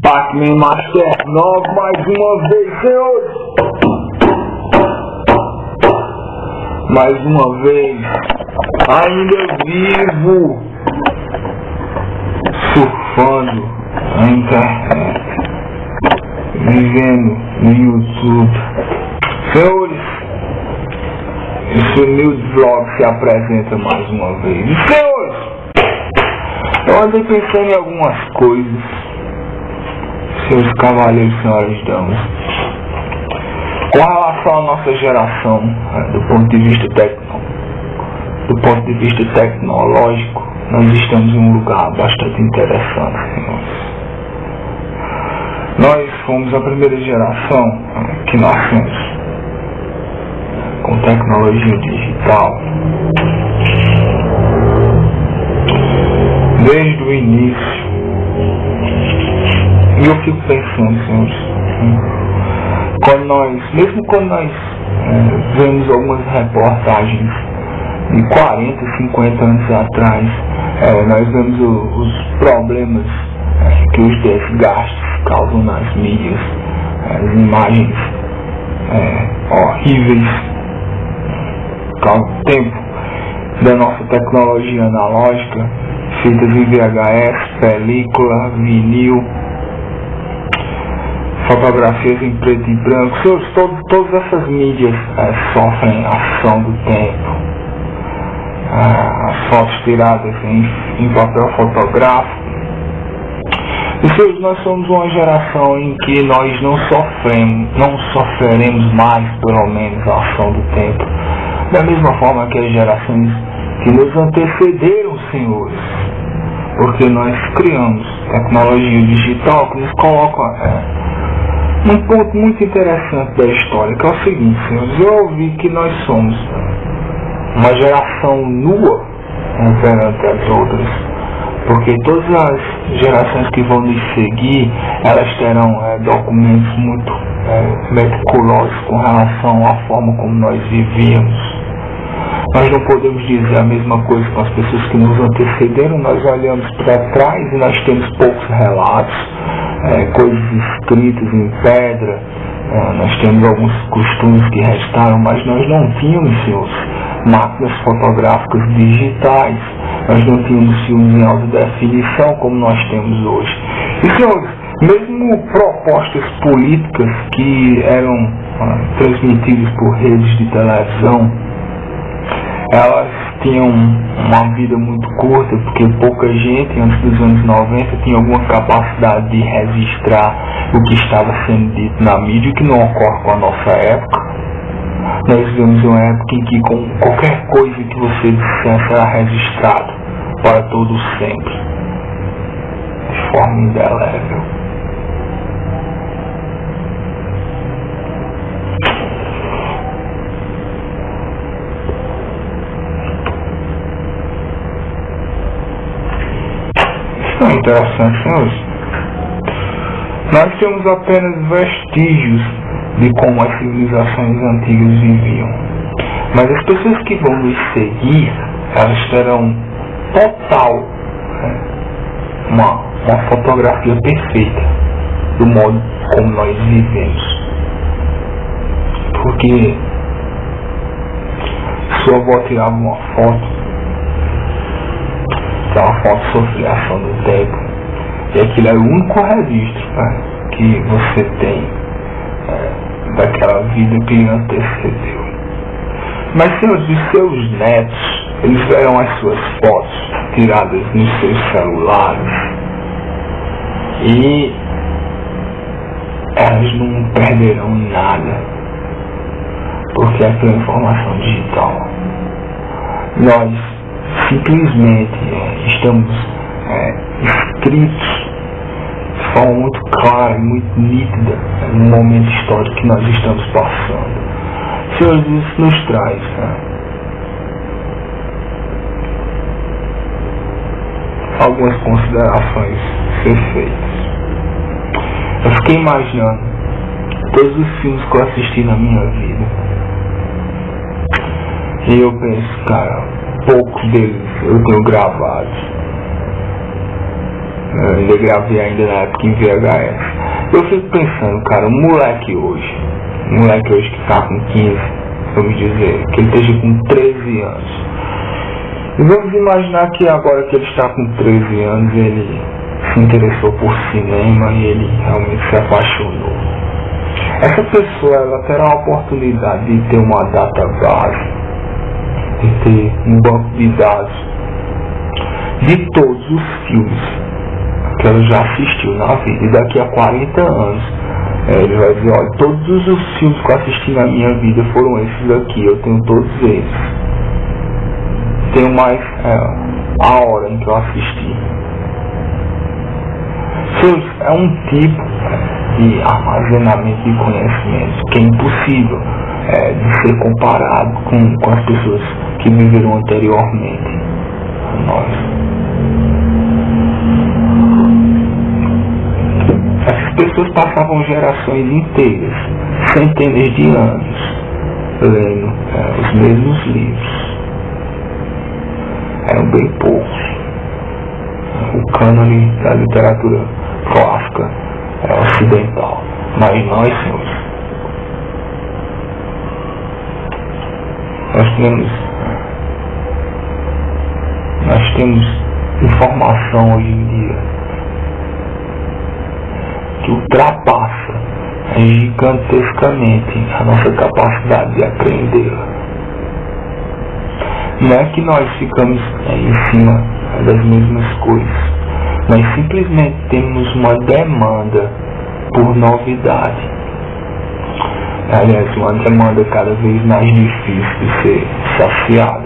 Pac-Man Master 9 mais uma vez, senhores. Mais uma vez, ainda vivo, surfando na internet, vivendo no YouTube. Senhores, esse humilde vlog se apresenta mais uma vez. E senhores, eu andei pensando em algumas coisas, senhores cavaleiros e senhoras damas, com relação à nossa geração, do ponto de vista tecnológico, nós estamos em um lugar bastante interessante, senhores. Nós fomos a primeira geração que nascemos com tecnologia digital. Desde o início. E eu fico pensando, senhores, mesmo quando nós vemos algumas reportagens de 40, 50 anos atrás, nós vemos os problemas que os desgastes causam nas mídias, as imagens horríveis, o tempo da nossa tecnologia analógica, feitas em VHS, película, vinil, fotografias em preto e branco. Todas essas mídias sofrem ação do tempo. As fotos tiradas em papel fotográfico. E senhores, nós somos uma geração em que nós não sofreremos mais, pelo menos, a ação do tempo, da mesma forma que as gerações que nos antecederam, senhores, porque nós criamos tecnologia digital que nos coloca num ponto muito interessante da história, que é o seguinte, senhores: eu ouvi que nós somos uma geração nua perante as outras, porque todas as gerações que vão nos seguir, elas terão documentos muito meticulosos com relação à forma como nós vivíamos. Nós não podemos dizer a mesma coisa com as pessoas que nos antecederam. Nós olhamos para trás e nós temos poucos relatos, coisas escritas em pedra, nós temos alguns costumes que restaram, mas nós não tínhamos, senhores, máquinas fotográficas digitais, nós não tínhamos filmes em alta definição como nós temos hoje. E, senhores, mesmo propostas políticas que eram transmitidas por redes de televisão, elas tinham uma vida muito curta, porque pouca gente antes dos anos 90 tinha alguma capacidade de registrar o que estava sendo dito na mídia, que não ocorre com a nossa época. Nós vivemos uma época em que com qualquer coisa que você dissesse era registrado para todo sempre, de forma indelével. Isso é interessante, senhores. Nós temos apenas vestígios de como as civilizações antigas viviam, mas as pessoas que vão nos seguir, elas terão total uma fotografia perfeita do modo como nós vivemos, porque sua avó tirava uma foto, aquela foto sofria ação do tempo, e aquilo é o único registro que você tem daquela vida que lhe antecedeu. Mas, senhores, os seus netos, eles verão as suas fotos tiradas nos seus celulares e elas não perderão nada, porque é pela informação digital. Nós simplesmente estamos inscritos de forma muito clara e muito nítida no momento histórico que nós estamos passando. Senhores, isso nos traz algumas considerações a ser feitas. Eu fiquei imaginando todos os filmes que eu assisti na minha vida, e eu penso, cara, poucos deles eu tenho gravados. Eu ainda gravei ainda na época em VHS. Eu fico pensando, cara, um moleque hoje que tá com 15, vamos dizer, que ele esteja com 13 anos. E vamos imaginar que agora que ele está com 13 anos, ele se interessou por cinema e ele realmente se apaixonou. Essa pessoa, ela terá a oportunidade de ter uma database, de ter um banco de dados de todos os filmes que ela já assistiu na vida. E daqui a 40 anos ele vai dizer, olha, todos os filmes que eu assisti na minha vida foram esses aqui, eu tenho todos eles. Tenho mais a hora em que eu assisti. É um tipo de armazenamento de conhecimento que é impossível de ser comparado com as pessoas que viveram anteriormente a nós. Essas pessoas passavam gerações inteiras, centenas de anos, lendo os mesmos livros. Eram bem poucos. O cânone da literatura clássica ocidental. Mas nós, senhores, nós temos informação hoje em dia que ultrapassa gigantescamente a nossa capacidade de aprender. Não é que nós ficamos em cima das mesmas coisas, nós simplesmente temos uma demanda por novidade. Aliás, uma demanda cada vez mais difícil de ser saciada.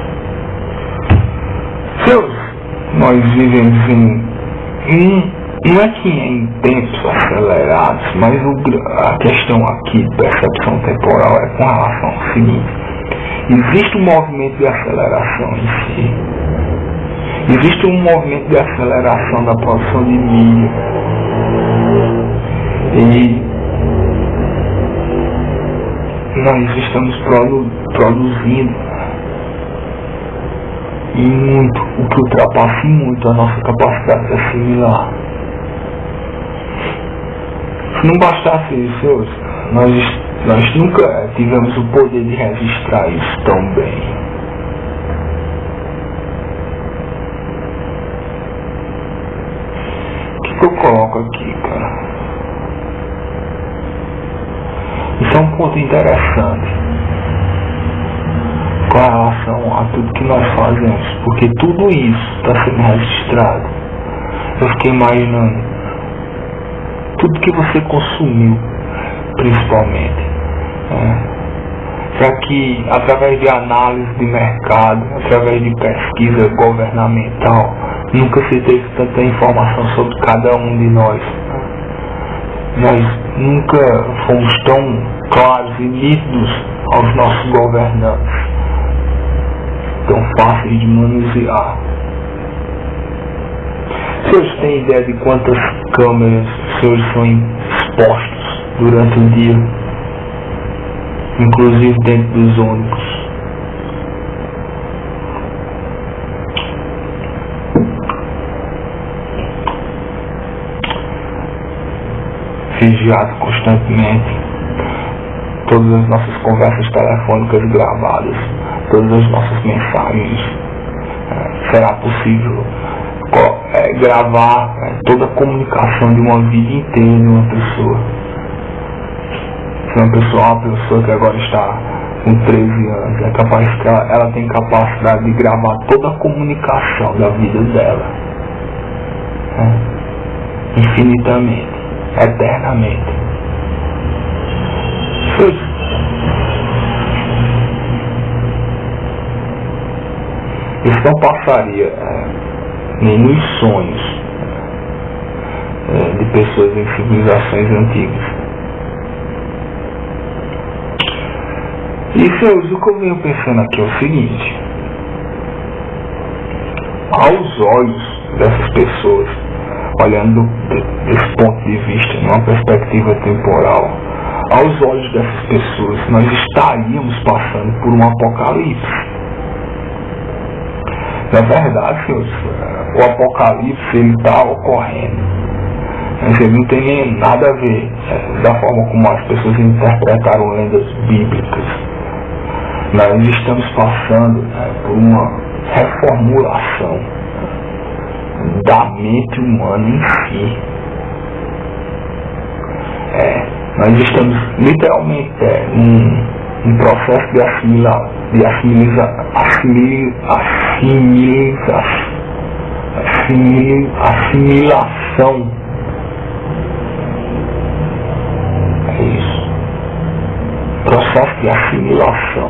Nós vivemos não é que em tempos acelerados, mas a questão aqui de percepção temporal é com relação ao seguinte: existe um movimento de aceleração em si. Existe um movimento de aceleração da produção de mídia. E nós estamos produzindo e muito, o que ultrapassa muito a nossa capacidade de assimilar. Se não bastasse isso, nós nunca tivemos o poder de registrar isso tão bem. O que eu coloco aqui, cara? Isso é um ponto interessante com relação a tudo que nós fazemos, porque tudo isso está sendo registrado. Eu fiquei imaginando tudo que você consumiu, principalmente, para que através de análise de mercado, através de pesquisa governamental, nunca se teve tanta informação sobre cada um de nós. Nós nunca fomos tão claros e nítidos aos nossos governantes, tão fáceis de manusear. Os senhores têm ideia de quantas câmeras os senhores são expostos durante o dia, inclusive dentro dos ônibus? Vigiado constantemente, todas as nossas conversas telefônicas gravadas, todas as nossas mensagens. Será possível gravar toda a comunicação de uma vida inteira de uma pessoa? Se uma pessoa que agora está com 13 anos, é capaz que ela tem capacidade de gravar toda a comunicação da vida dela, infinitamente, eternamente. Isso não passaria nem nos sonhos de pessoas em civilizações antigas. E senhores, o que eu venho pensando aqui é o seguinte: aos olhos dessas pessoas, olhando desse ponto de vista, numa perspectiva temporal, aos olhos dessas pessoas, nós estaríamos passando por um apocalipse. Na verdade, senhores, o apocalipse ele está ocorrendo. Ele não tem nem nada a ver da forma como as pessoas interpretaram lendas bíblicas. Nós estamos passando por uma reformulação da mente humana em si. Nós estamos literalmente num processo de assimilação. É isso. Processo de assimilação.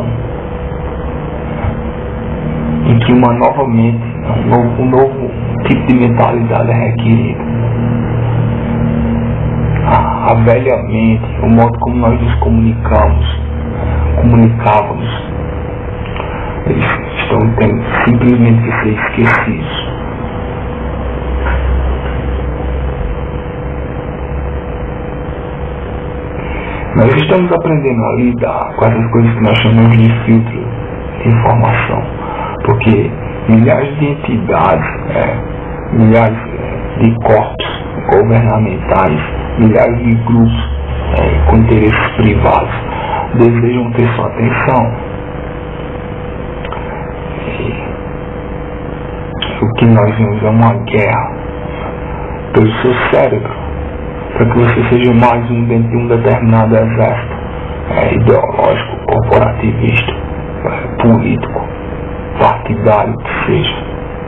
Em que uma nova mente, um novo tipo de mentalidade é requerido. A velha mente, o modo como nós nos comunicávamos, eles estão tendo simplesmente que ser esquecidos. Nós estamos aprendendo a lidar com essas coisas que nós chamamos de filtro de informação, porque milhares de entidades, milhares de corpos governamentais, milhares de grupos com interesses privados desejam ter sua atenção. O que nós vemos é uma guerra pelo seu cérebro, para que você seja mais um dentro de um determinado exército ideológico, corporativista, político, partidário, que seja.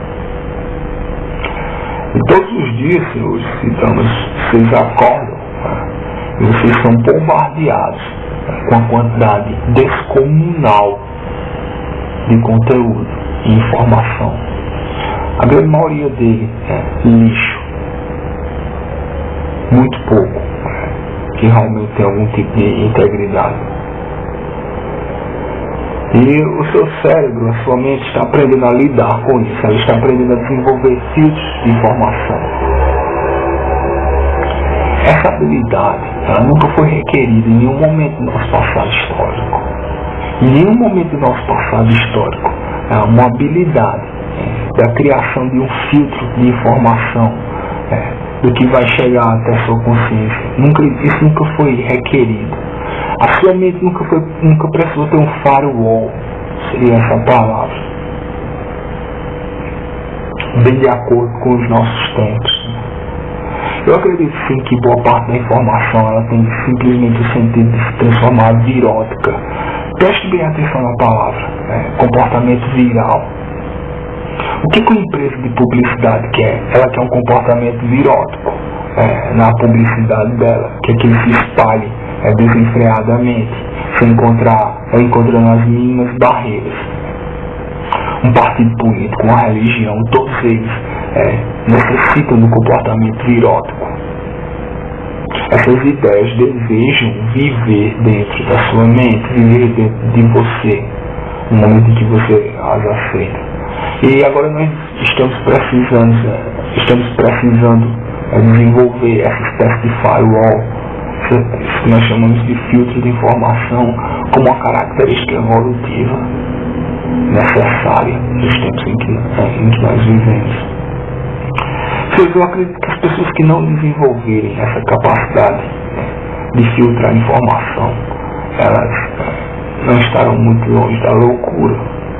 E todos os dias, senhores, vocês acordam e vocês são bombardeados com a quantidade descomunal de conteúdo e informação. A grande maioria dele é lixo. Muito pouco que realmente tem algum tipo de integridade. E o seu cérebro, a sua mente está aprendendo a lidar com isso. Ela está aprendendo a desenvolver filtros de informação. Essa habilidade, ela nunca foi requerida em nenhum momento do nosso passado histórico. Em nenhum momento do nosso passado histórico. É uma habilidade da criação de um filtro de informação do que vai chegar até a sua consciência. Isso nunca foi requerido. A sua mente nunca precisou ter um firewall, seria essa palavra, bem de acordo com os nossos tempos. Eu acredito sim que boa parte da informação ela tem simplesmente o sentido de se transformar virótica. Preste bem atenção na palavra, comportamento viral. O que uma empresa de publicidade quer? Ela quer um comportamento virótico na publicidade dela, que ele se espalhe desenfreadamente, sem encontrando as mínimas barreiras. Um partido político, uma religião, todos eles necessitam do comportamento virótico. Essas ideias desejam viver dentro da sua mente, viver dentro de você, no momento em que você as aceita. E agora nós estamos precisando desenvolver essa espécie de firewall, isso que nós chamamos de filtro de informação, como uma característica evolutiva necessária nos tempos em que nós vivemos. Eu acredito que as pessoas que não desenvolverem essa capacidade de filtrar informação, elas não estarão muito longe da loucura.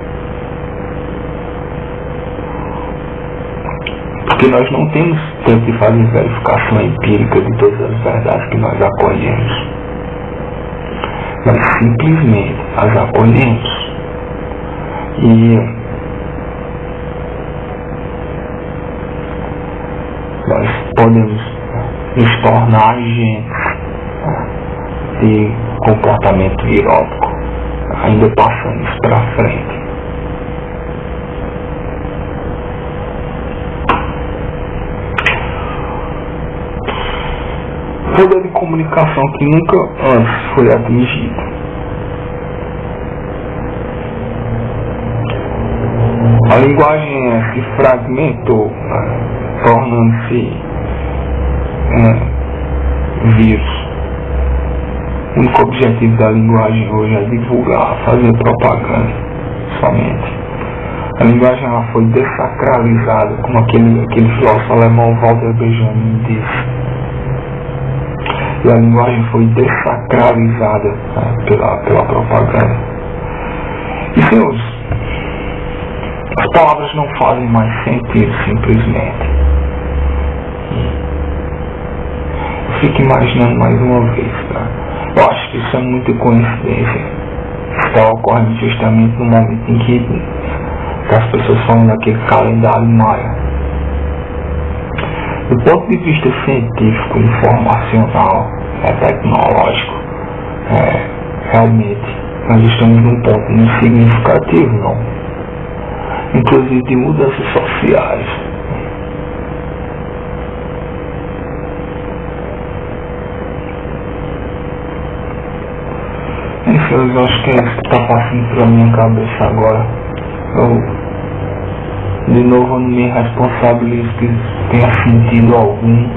Porque nós não temos tempo de fazer verificação empírica de todas as verdades que nós acolhemos. Nós simplesmente as acolhemos. E nós podemos nos tornar agentes de comportamento virótico, ainda passando isso para frente. Poder de comunicação que nunca antes foi atingido. A linguagem se fragmentou, tornando-se vírus. O único objetivo da linguagem hoje é divulgar, fazer propaganda somente. A linguagem ela foi dessacralizada, como aquele filósofo alemão Walter Benjamin disse. E a linguagem foi dessacralizada, né, pela propaganda. E senhores, as palavras não fazem mais sentido simplesmente. Eu fico imaginando mais uma vez, tá? Eu acho que isso é muita coincidência. Está ocorrendo justamente no momento em que as pessoas falam daquele calendário maia. Do ponto de vista científico, informacional, tecnológico, realmente nós estamos num ponto muito significativo, não? Inclusive de mudanças sociais. Enfim, eu acho que é isso que está passando pela minha cabeça agora. De novo, eu não me responsabilizo que tenha sentido algum.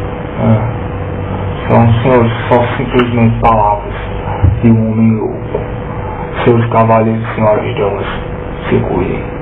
São, senhores, só simplesmente palavras de um homem louco. Senhores cavaleiros e senhoras damas, se cuidem.